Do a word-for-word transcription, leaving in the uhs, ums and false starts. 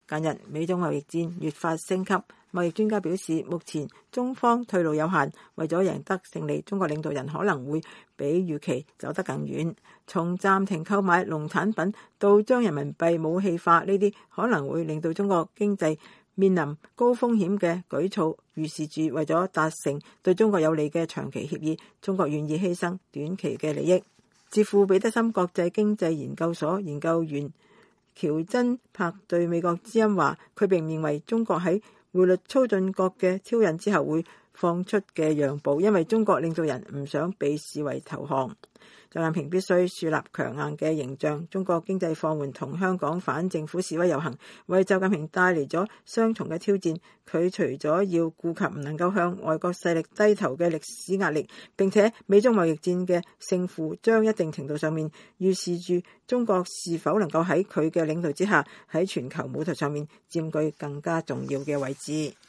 近日美中貿易戰越發升級，貿易專家表示，目前中方退路有限，為咗贏得勝利，中國領導人可能會比預期走得更遠。從暫停購買農產品到將人民幣武器化，呢啲可能會令到中國經濟面臨高風險嘅舉措，預示住為咗達成對中國有利嘅長期協議，中國願意犧牲短期嘅利益。智庫彼得森國際經濟研究所研究員喬真柏對美國之音話，佢並唔認為中國喺匯率操縱國嘅挑釁之後會放出嘅讓步，因為中國領導人唔想被視為投降。習近平必須樹立強硬嘅形象。中國經濟放緩同香港反政府示威遊行為習近平帶嚟咗雙重嘅挑戰。佢除咗要顧及唔能夠向外國勢力低頭嘅歷史壓力，並且美中貿易戰嘅勝負將一定程度上面預示住中國是否能夠喺佢嘅領導之下喺全球舞台上面佔據更加重要嘅位置。